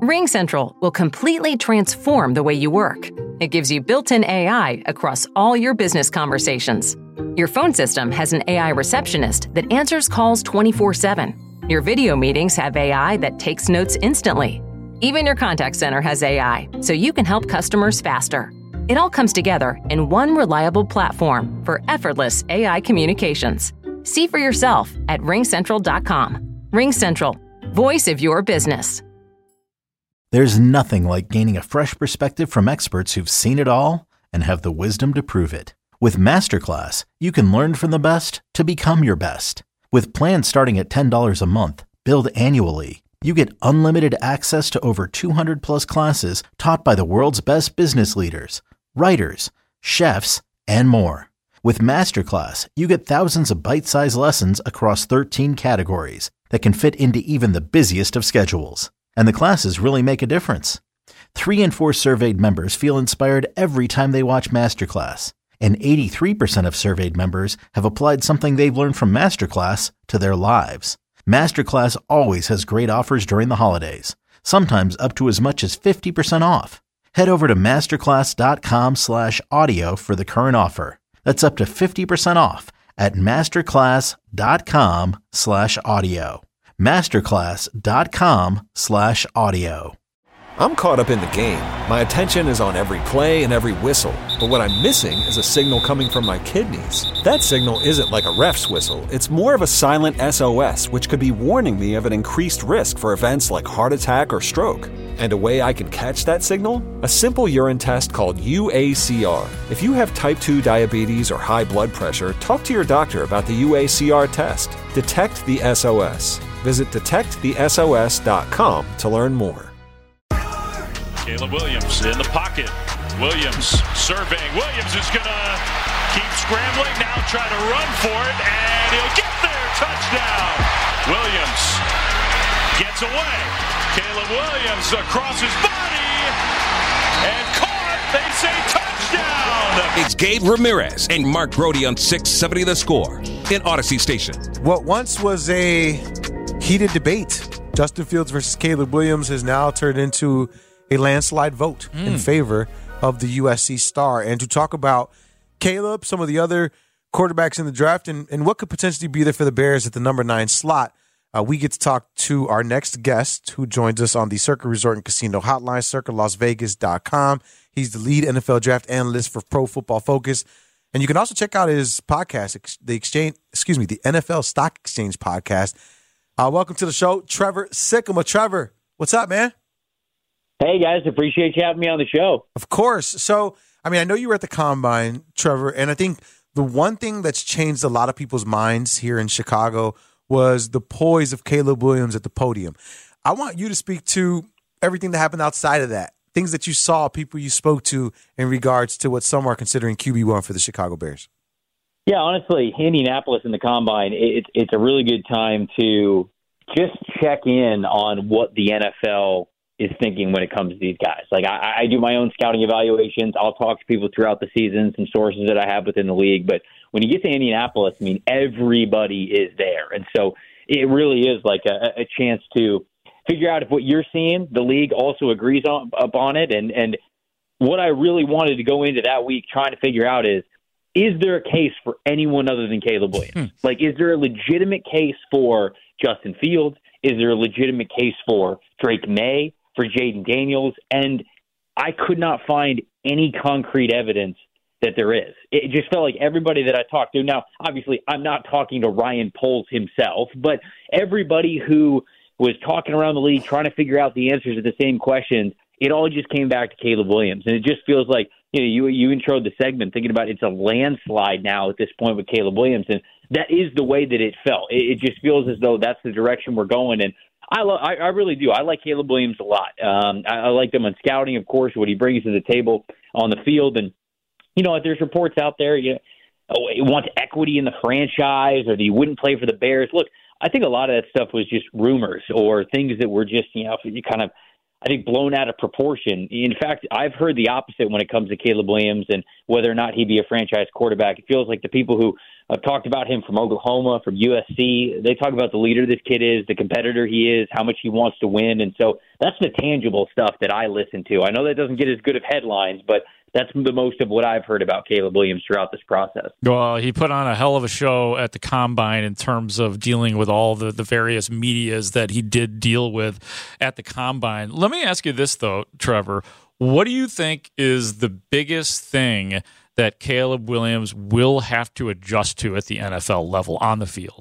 RingCentral will completely transform the way you work. It gives you built-in AI across all your business conversations. Your phone system has an AI receptionist that answers calls 24/7. Your video meetings have AI that takes notes instantly. Even your contact center has AI, so you can help customers faster. It all comes together in one reliable platform for effortless AI communications. See for yourself at ringcentral.com. RingCentral, voice of your business. There's nothing like gaining a fresh perspective from experts who've seen it all and have the wisdom to prove it. With Masterclass, you can learn from the best to become your best. With plans starting at $10 a month, billed annually, you get unlimited access to over 200 plus classes taught by the world's best business leaders, writers, chefs, and more. With Masterclass, you get thousands of bite-sized lessons across 13 categories that can fit into even the busiest of schedules. And the classes really make a difference. 3 in 4 surveyed members feel inspired every time they watch Masterclass. And 83% of surveyed members have applied something they've learned from Masterclass to their lives. Masterclass always has great offers during the holidays, sometimes up to as much as 50% off. Head over to masterclass.com/audio for the current offer. That's up to 50% off at masterclass.com/audio. masterclass.com/audio. I'm caught up in the game. My attention is on every play and every whistle. But what I'm missing is a signal coming from my kidneys. That signal isn't like a ref's whistle. It's more of a silent SOS, which could be warning me of an increased risk for events like heart attack or stroke. And a way I can catch that signal? A simple urine test called UACR. If you have type 2 diabetes or high blood pressure, talk to your doctor about the UACR test. Detect the SOS. Visit detectthesos.com to learn more. Caleb Williams in the pocket. Williams surveying. Williams is going to keep scrambling, now try to run for it, and he'll get there. Touchdown. Williams gets away. Caleb Williams across his body and caught. They say touchdown. It's Gabe Ramirez and Mark Brody on 670 The Score in Odyssey Station. What once was a heated debate, Justin Fields versus Caleb Williams, has now turned into a landslide vote in favor of the USC star. And to talk about Caleb, some of the other quarterbacks in the draft, and what could potentially be there for the Bears at the number 9 slot, we get to talk to our next guest who joins us on the Circa Resort and Casino Hotline, CircaLasVegas.com. He's the lead NFL draft analyst for Pro Football Focus. And you can also check out his podcast, the NFL Stock Exchange podcast. Welcome to the show, Trevor Sikkema. Trevor, what's up, man? Hey, guys. Appreciate you having me on the show. Of course. So, I know you were at the Combine, Trevor, and I think the one thing that's changed a lot of people's minds here in Chicago was the poise of Caleb Williams at the podium. I want you to speak to everything that happened outside of that, things that you saw, people you spoke to in regards to what some are considering QB1 for the Chicago Bears. Yeah, honestly, Indianapolis in the Combine, it's a really good time to just check in on what the NFL is thinking when it comes to these guys. Like, I do my own scouting evaluations. I'll talk to people throughout the season, some sources that I have within the league. But when you get to Indianapolis, everybody is there. And so it really is like a chance to figure out if what you're seeing, the league also agrees upon it. And what I really wanted to go into that week trying to figure out is there a case for anyone other than Caleb Williams? Like, is there a legitimate case for Justin Fields? Is there a legitimate case for Drake May, for Jaden Daniels? And I could not find any concrete evidence that there is. It just felt like everybody that I talked to, now, obviously, I'm not talking to Ryan Poles himself, but everybody who was talking around the league trying to figure out the answers to the same questions, it all just came back to Caleb Williams. And it just feels like, you introed the segment thinking about it's a landslide now at this point with Caleb Williams, and that is the way that it felt. It just feels as though that's the direction we're going, and I really do. I like Caleb Williams a lot. I like him on scouting, of course, what he brings to the table on the field, and there's reports out there, he wants equity in the franchise, or that he wouldn't play for the Bears. Look, I think a lot of that stuff was just rumors or things that were just kind of, I think, blown out of proportion. In fact, I've heard the opposite when it comes to Caleb Williams and whether or not he'd be a franchise quarterback. It feels like the people who I've talked about him from Oklahoma, from USC. They talk about the leader this kid is, the competitor he is, how much he wants to win. And so that's the tangible stuff that I listen to. I know that doesn't get as good of headlines, but that's the most of what I've heard about Caleb Williams throughout this process. Well, he put on a hell of a show at the Combine in terms of dealing with all the various medias that he did deal with at the Combine. Let me ask you this, though, Trevor. What do you think is the biggest thing that Caleb Williams will have to adjust to at the NFL level on the field?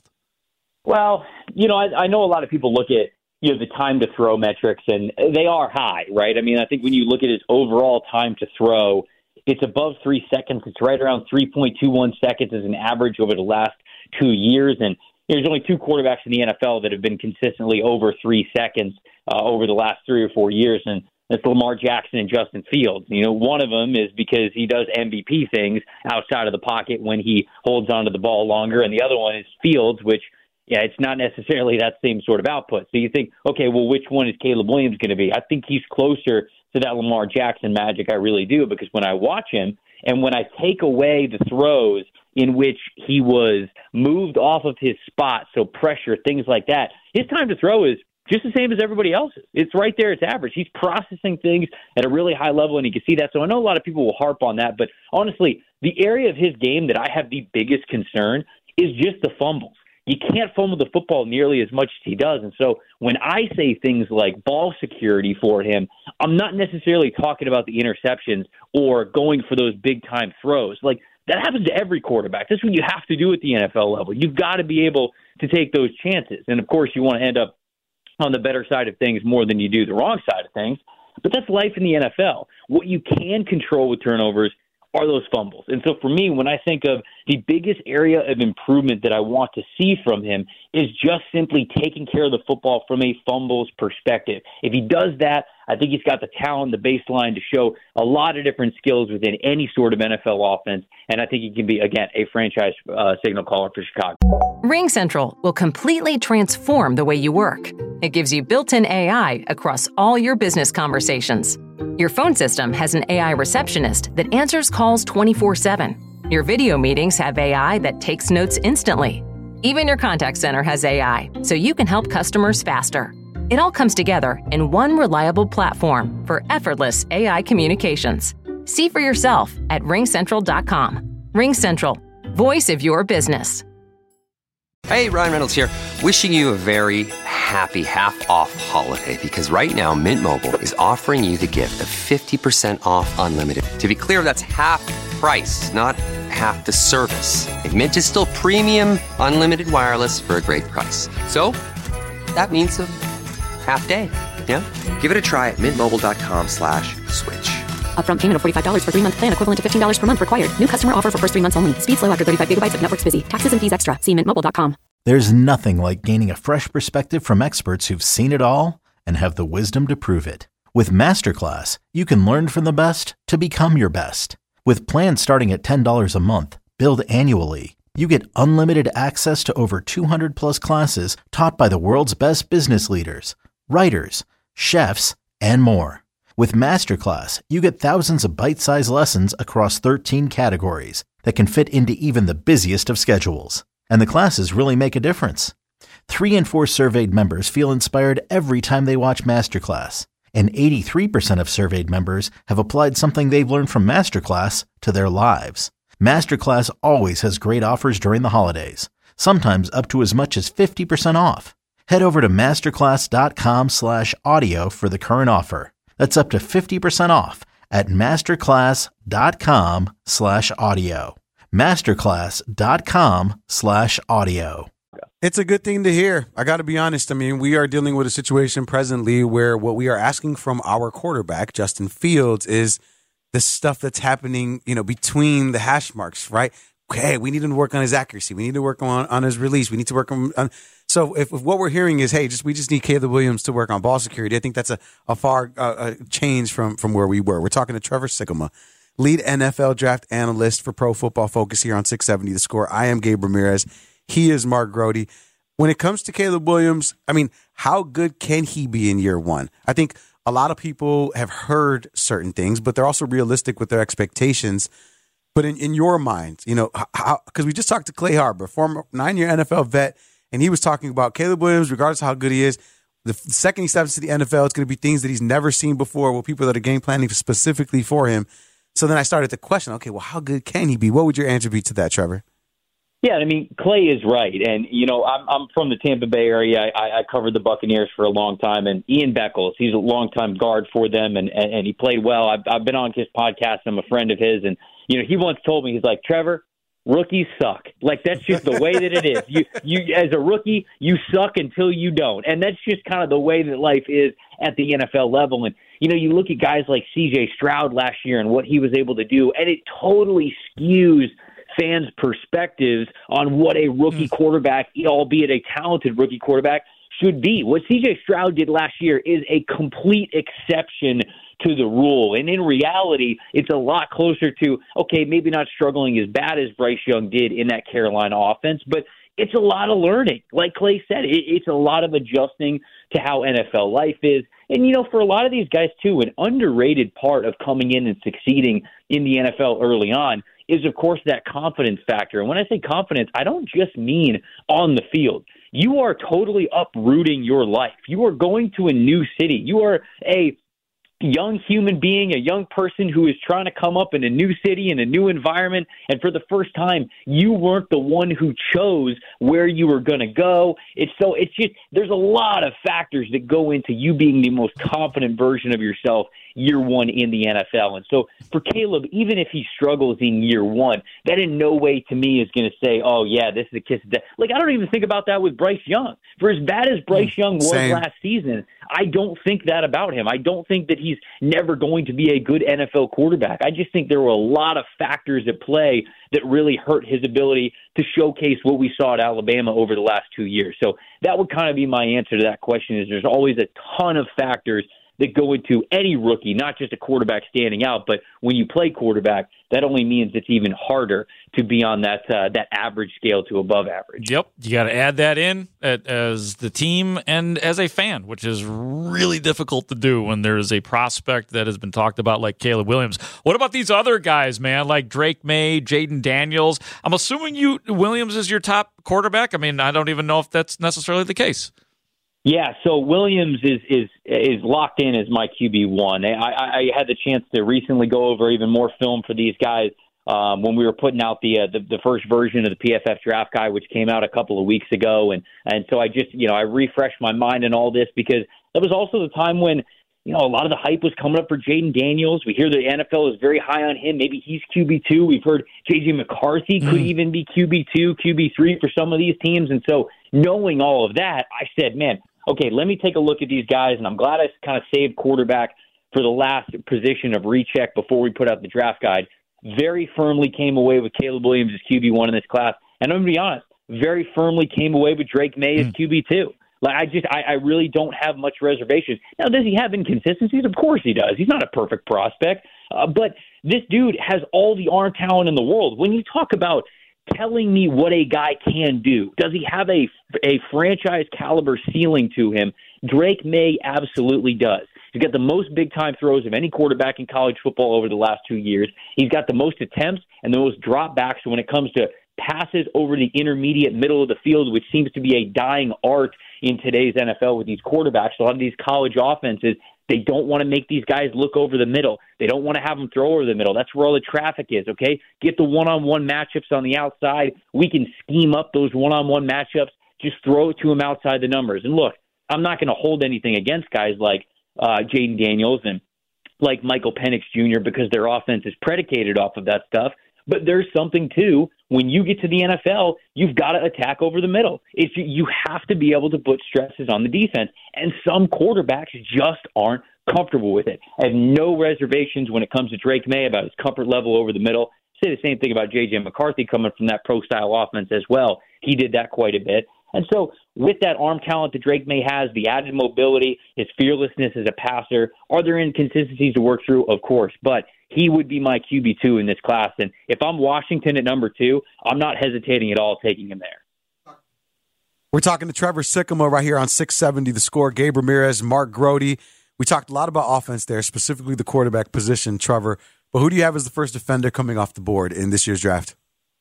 Well, I know a lot of people look at the time to throw metrics, and they are high, right? I mean, I think when you look at his overall time to throw, it's above 3 seconds. It's right around 3.21 seconds as an average over the last 2 years. And there's only 2 quarterbacks in the NFL that have been consistently over 3 seconds over the last 3 or 4 years. And that's Lamar Jackson and Justin Fields. One of them is because he does MVP things outside of the pocket when he holds onto the ball longer. And the other one is Fields, which, it's not necessarily that same sort of output. So you think, okay, well, which one is Caleb Williams going to be? I think he's closer to that Lamar Jackson magic. I really do, because when I watch him and when I take away the throws in which he was moved off of his spot, so pressure, things like that, his time to throw is just the same as everybody else's. It's right there. It's average. He's processing things at a really high level, and you can see that. So I know a lot of people will harp on that, but honestly, the area of his game that I have the biggest concern is just the fumbles. You can't fumble the football nearly as much as he does. And so when I say things like ball security for him, I'm not necessarily talking about the interceptions or going for those big-time throws. Like, that happens to every quarterback. That's what you have to do at the NFL level. You've got to be able to take those chances. And, of course, you want to end up on the better side of things more than you do the wrong side of things. But that's life in the NFL. What you can control with turnovers are those fumbles. And so for me, when I think of the biggest area of improvement that I want to see from him is just simply taking care of the football from a fumbles perspective. If he does that, I think he's got the talent, the baseline to show a lot of different skills within any sort of NFL offense. And I think he can be, again, a franchise signal caller for Chicago. RingCentral will completely transform the way you work. It gives you built-in AI across all your business conversations. Your phone system has an AI receptionist that answers calls 24/7. Your video meetings have AI that takes notes instantly. Even your contact center has AI, so you can help customers faster. It all comes together in one reliable platform for effortless AI communications. See for yourself at RingCentral.com. RingCentral, voice of your business. Hey, Ryan Reynolds here. Wishing you a very happy half-off holiday, because right now Mint Mobile is offering you the gift of 50% off unlimited. To be clear, that's half price, not half the service. And Mint is still premium unlimited wireless for a great price. So that means a half day. Yeah? Give it a try at mintmobile.com/switch. Upfront payment of $45 for 3-month plan, equivalent to $15 per month required. New customer offer for first 3 months only. Speed slow after 35 gigabytes if network's busy. Taxes and fees extra. See mintmobile.com. There's nothing like gaining a fresh perspective from experts who've seen it all and have the wisdom to prove it. With Masterclass, you can learn from the best to become your best. With plans starting at $10 a month, billed annually, you get unlimited access to over 200 plus classes taught by the world's best business leaders, writers, chefs, and more. With Masterclass, you get thousands of bite-sized lessons across 13 categories that can fit into even the busiest of schedules. And the classes really make a difference. 3 in 4 surveyed members feel inspired every time they watch Masterclass. And 83% of surveyed members have applied something they've learned from Masterclass to their lives. Masterclass always has great offers during the holidays, sometimes up to as much as 50% off. Head over to masterclass.com/audio for the current offer. That's up to 50% off at masterclass.com/audio. masterclass.com/audio. It's a good thing to hear. I got to be honest. I mean, we are dealing with a situation presently where what we are asking from our quarterback, Justin Fields, is the stuff that's happening, between the hash marks, right? Okay, we need him to work on his accuracy. We need to work on his release. We need to work on. So if what we're hearing is, hey, we just need Caleb Williams to work on ball security, I think that's a far change from where we were. We're talking to Trevor Sikkema, lead NFL draft analyst for Pro Football Focus here on 670 The Score. I am Gabe Ramirez. He is Mark Grody. When it comes to Caleb Williams, I mean, how good can he be in year one? I think a lot of people have heard certain things, but they're also realistic with their expectations. But in your mind, because we just talked to Clay Harbor, former 9-year NFL vet, and he was talking about Caleb Williams, regardless of how good he is, the second he steps to the NFL, it's going to be things that he's never seen before with people that are game planning specifically for him. So then I started to question, okay, well, how good can he be? What would your answer be to that, Trevor? Yeah, I mean, Clay is right. And, I'm from the Tampa Bay area. I covered the Buccaneers for a long time. And Ian Beckles, he's a longtime guard for them, and he played well. I've been on his podcast. I'm a friend of his. And, he once told me, he's like, Trevor, rookies suck. Like, that's just the way that it is. You as a rookie, you suck until you don't. And that's just kind of the way that life is at the NFL level. And, you look at guys like C.J. Stroud last year and what he was able to do, and it totally skews fans' perspectives on what a rookie quarterback, albeit a talented rookie quarterback, should be. What C.J. Stroud did last year is a complete exception to the rule. And in reality, it's a lot closer to, okay, maybe not struggling as bad as Bryce Young did in that Carolina offense, but it's a lot of learning. Like Clay said, it's a lot of adjusting to how NFL life is. And, for a lot of these guys, too, an underrated part of coming in and succeeding in the NFL early on is, of course, that confidence factor. And when I say confidence, I don't just mean on the field. You are totally uprooting your life. You are going to a new city. You are a young human being, a young person who is trying to come up in a new city, in a new environment, and for the first time, you weren't the one who chose where you were going to go. It's just, there's a lot of factors that go into you being the most confident version of yourself year one in the NFL. And so for Caleb, even if he struggles in year one, that in no way to me is going to say, oh yeah, this is a kiss of death. Like, I don't even think about that with Bryce Young. For as bad as Bryce Young was last season, I don't think that about him. I don't think that he's never going to be a good NFL quarterback. I just think there were a lot of factors at play that really hurt his ability to showcase what we saw at Alabama over the last 2 years. So that would kind of be my answer to that question, is there's always a ton of factors that go into any rookie, not just a quarterback standing out, but when you play quarterback, that only means it's even harder to be on that average scale to above average. Yep, you got to add that in as the team and as a fan, which is really difficult to do when there's a prospect that has been talked about like Caleb Williams. What about these other guys, man, like Drake May, Jaden Daniels? I'm assuming Williams is your top quarterback. I mean, I don't even know if that's necessarily the case. Yeah, so Williams is locked in as my QB1. I had the chance to recently go over even more film for these guys when we were putting out the first version of the PFF Draft Guide, which came out a couple of weeks ago, and so I just I refreshed my mind in all this because that was also the time when a lot of the hype was coming up for Jaden Daniels. We hear the NFL is very high on him. Maybe he's QB2. We've heard J.J. McCarthy could even be QB2, QB3 for some of these teams, and so knowing all of that, I said, man, okay, let me take a look at these guys, and I'm glad I kind of saved quarterback for the last position of recheck before we put out the draft guide. Very firmly came away with Caleb Williams as QB1 in this class, and I'm going to be honest, very firmly came away with Drake May as QB2. Like, I really don't have much reservations. Now, does he have inconsistencies? Of course he does. He's not a perfect prospect, but this dude has all the arm talent in the world. When you talk about telling me what a guy can do, does he have a franchise caliber ceiling to him? Drake May absolutely does. He's got the most big-time throws of any quarterback in college football over the last 2 years. He's got the most attempts and the most dropbacks when it comes to passes over the intermediate middle of the field, which seems to be a dying art in today's NFL with these quarterbacks. A lot of these college offenses, they don't want to make these guys look over the middle. They don't want to have them throw over the middle. That's where all the traffic is, okay? Get the one-on-one matchups on the outside. We can scheme up those one-on-one matchups. Just throw it to them outside the numbers. And look, I'm not going to hold anything against guys like Jaden Daniels and like Michael Penix Jr. because their offense is predicated off of that stuff. But there's something, too, when you get to the NFL, you've got to attack over the middle. You have to be able to put stresses on the defense, and some quarterbacks just aren't comfortable with it. I have no reservations when it comes to Drake May about his comfort level over the middle. Say the same thing about J.J. McCarthy coming from that pro-style offense as well. He did that quite a bit. And so with that arm talent that Drake May has, the added mobility, his fearlessness as a passer, are there inconsistencies to work through? Of course, but he would be my QB2 in this class. And if I'm Washington at number 2, I'm not hesitating at all taking him there. We're talking to Trevor Sikkema right here on 670 The Score. Gabe Ramirez, Mark Grody. We talked a lot about offense there, specifically the quarterback position, Trevor. But who do you have as the first defender coming off the board in this year's draft?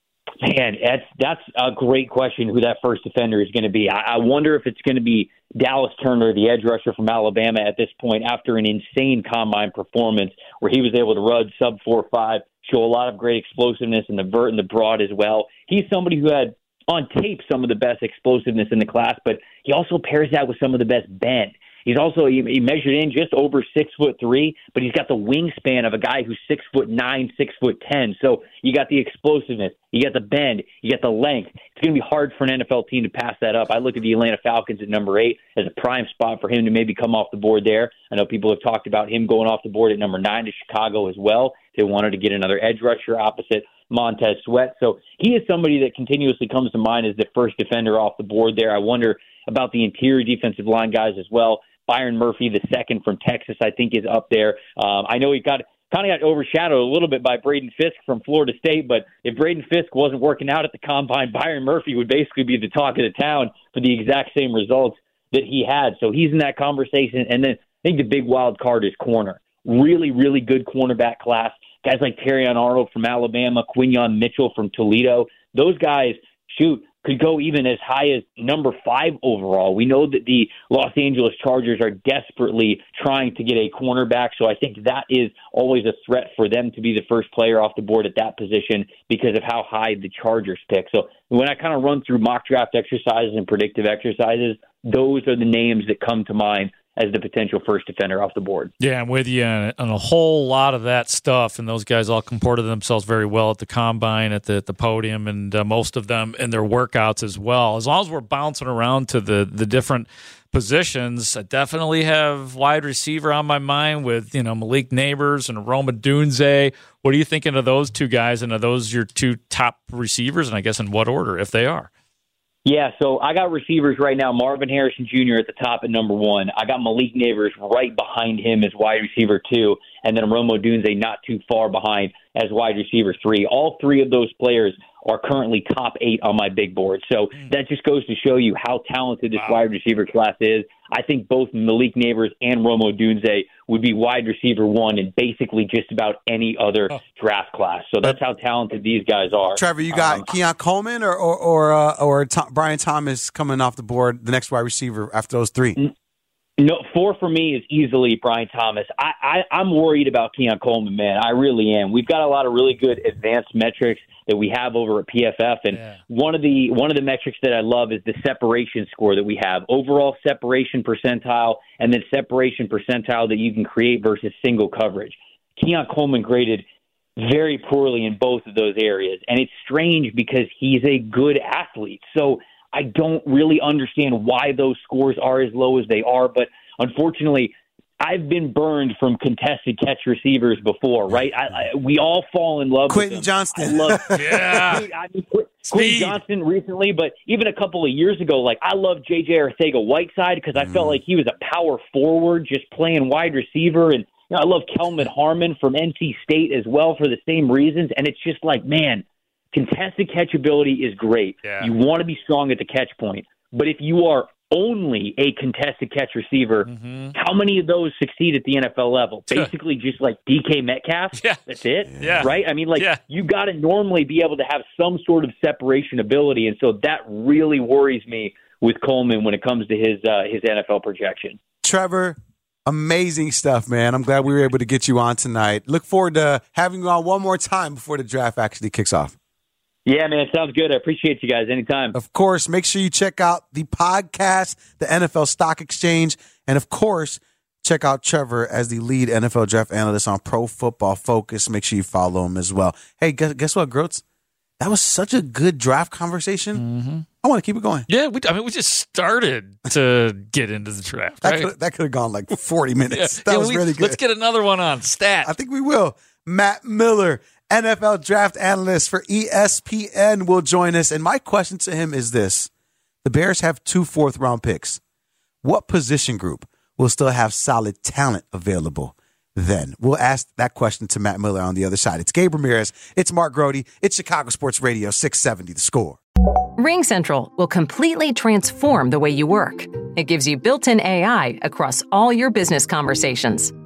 Man, that's a great question, who that first defender is going to be. I wonder if it's going to be Dallas Turner, the edge rusher from Alabama at this point, after an insane combine performance where he was able to run sub 4.5, show a lot of great explosiveness in the vert and the broad as well. He's somebody who had on tape some of the best explosiveness in the class, but he also pairs that with some of the best bend. He's also, he measured in just over 6'3", but he's got the wingspan of a guy who's 6'9", 6'10". So you got the explosiveness, you got the bend, you got the length. It's going to be hard for an NFL team to pass that up. I look at the Atlanta Falcons at number 8 as a prime spot for him to maybe come off the board there. I know people have talked about him going off the board at number 9 to Chicago as well. They wanted to get another edge rusher opposite Montez Sweat. So he is somebody that continuously comes to mind as the first defender off the board there. I wonder about the interior defensive line guys as well. Byron Murphy, the second from Texas, I think is up there. I know he kind of got overshadowed a little bit by Braden Fisk from Florida State, but if Braden Fisk wasn't working out at the combine, Byron Murphy would basically be the talk of the town for the exact same results that he had. So he's in that conversation. And then I think the big wild card is corner. Really, really good cornerback class. Guys like Terrion Arnold from Alabama, Quinyon Mitchell from Toledo. Those guys, could go even as high as number 5 overall. We know that the Los Angeles Chargers are desperately trying to get a cornerback, so I think that is always a threat for them to be the first player off the board at that position because of how high the Chargers pick. So when I kind of run through mock draft exercises and predictive exercises, those are the names that come to mind as the potential first defender off the board. Yeah, I'm with you on a whole lot of that stuff, and those guys all comported themselves very well at the combine, at the podium, and most of them in their workouts as well. As long as we're bouncing around to the different positions, I definitely have wide receiver on my mind with Malik Neighbors and Roma Dunze. What are you thinking of those two guys, and are those your two top receivers, and I guess in what order, if they are? Yeah, so I got receivers right now. Marvin Harrison Jr. at the top at number 1. I got Malik Neighbors right behind him as wide receiver 2, and then Roma Dunze not too far behind as wide receiver 3. All 3 of those players are currently top 8 on my big board. So that just goes to show you how talented this wide receiver class is. I think both Malik Neighbors and Roma Dunze would be wide receiver 1 in basically just about any other draft class. So that's how talented these guys are. Trevor, you got Keon Coleman or Brian Thomas coming off the board, the next wide receiver after those 3? No, 4 for me is easily Brian Thomas. I'm worried about Keon Coleman, man. I really am. We've got a lot of really good advanced metrics that we have over at PFF, and one of the metrics that I love is the separation score that we have. Overall separation percentile, and then separation percentile that you can create versus single coverage. Keon Coleman graded very poorly in both of those areas, and it's strange because he's a good athlete. So I don't really understand why those scores are as low as they are, but unfortunately, I've been burned from contested catch receivers before, right? We all fall in love Quentin with Johnston. Quentin Johnston recently, but even a couple of years ago, I love J.J. Arcega-Whiteside because I felt like he was a power forward just playing wide receiver, and I love Kelvin Harmon from NC State as well for the same reasons, and it's just man, contested catchability is great. Yeah. You want to be strong at the catch point, but if you are only a contested catch receiver, how many of those succeed at the NFL level? Basically just like DK Metcalf. Yeah. That's it. Yeah. Right? I mean, you got to normally be able to have some sort of separation ability. And so that really worries me with Coleman when it comes to his NFL projection. Trevor, amazing stuff, man. I'm glad we were able to get you on tonight. Look forward to having you on one more time before the draft actually kicks off. Yeah, man, sounds good. I appreciate you guys anytime. Of course, make sure you check out the podcast, the NFL Stock Exchange, and of course, check out Trevor as the lead NFL draft analyst on Pro Football Focus. Make sure you follow him as well. Hey, guess what, Groats? That was such a good draft conversation. I want to keep it going. Yeah, we just started to get into the draft. Right? That could have gone 40 minutes. That was really good. Let's get another one on stat. I think we will. Matt Miller, NFL draft analyst for ESPN, will join us. And my question to him is this. The Bears have 2 fourth-round picks. What position group will still have solid talent available then? We'll ask that question to Matt Miller on the other side. It's Gabe Ramirez. It's Mark Grody. It's Chicago Sports Radio 670 The Score. RingCentral will completely transform the way you work. It gives you built-in AI across all your business conversations.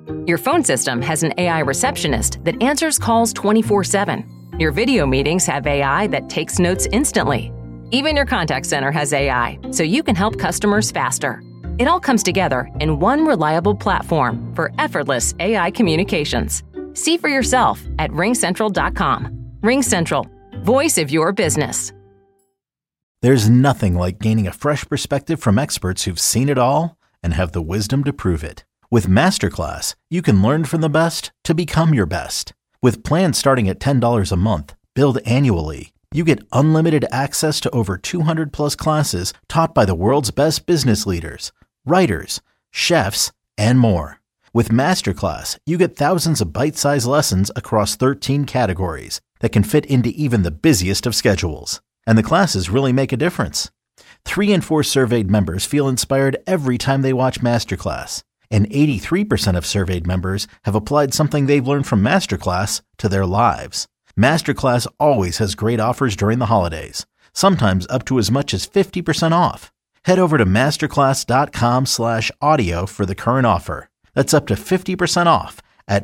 Your phone system has an AI receptionist that answers calls 24/7. Your video meetings have AI that takes notes instantly. Even your contact center has AI, so you can help customers faster. It all comes together in one reliable platform for effortless AI communications. See for yourself at RingCentral.com. RingCentral, voice of your business. There's nothing like gaining a fresh perspective from experts who've seen it all and have the wisdom to prove it. With Masterclass, you can learn from the best to become your best. With plans starting at $10 a month, billed annually, you get unlimited access to over 200 plus classes taught by the world's best business leaders, writers, chefs, and more. With Masterclass, you get thousands of bite-sized lessons across 13 categories that can fit into even the busiest of schedules. And the classes really make a difference. 3 in 4 surveyed members feel inspired every time they watch Masterclass. And 83% of surveyed members have applied something they've learned from Masterclass to their lives. Masterclass always has great offers during the holidays, sometimes up to as much as 50% off. Head over to masterclass.com/audio for the current offer. That's up to 50% off at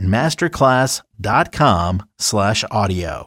masterclass.com/audio.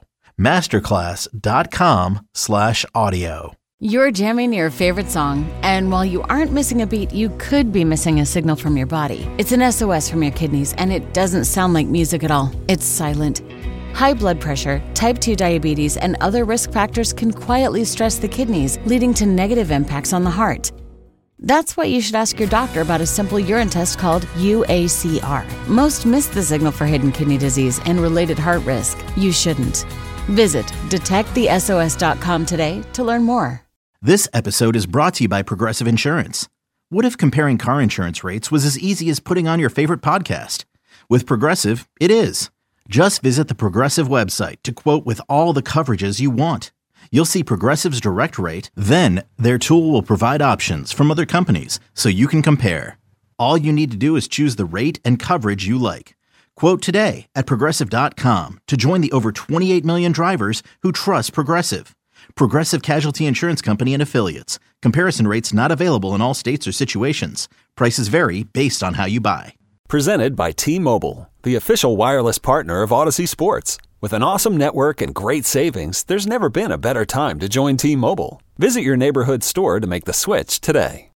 masterclass.com/audio. You're jamming your favorite song, and while you aren't missing a beat, you could be missing a signal from your body. It's an SOS from your kidneys, and it doesn't sound like music at all. It's silent. High blood pressure, type 2 diabetes, and other risk factors can quietly stress the kidneys, leading to negative impacts on the heart. That's why you should ask your doctor about a simple urine test called UACR. Most miss the signal for hidden kidney disease and related heart risk. You shouldn't. Visit detectthesos.com today to learn more. This episode is brought to you by Progressive Insurance. What if comparing car insurance rates was as easy as putting on your favorite podcast? With Progressive, it is. Just visit the Progressive website to quote with all the coverages you want. You'll see Progressive's direct rate, then their tool will provide options from other companies so you can compare. All you need to do is choose the rate and coverage you like. Quote today at Progressive.com to join the over 28 million drivers who trust Progressive. Progressive Casualty Insurance Company and Affiliates. Comparison rates not available in all states or situations. Prices vary based on how you buy. Presented by T-Mobile, the official wireless partner of Odyssey Sports. With an awesome network and great savings, there's never been a better time to join T-Mobile. Visit your neighborhood store to make the switch today.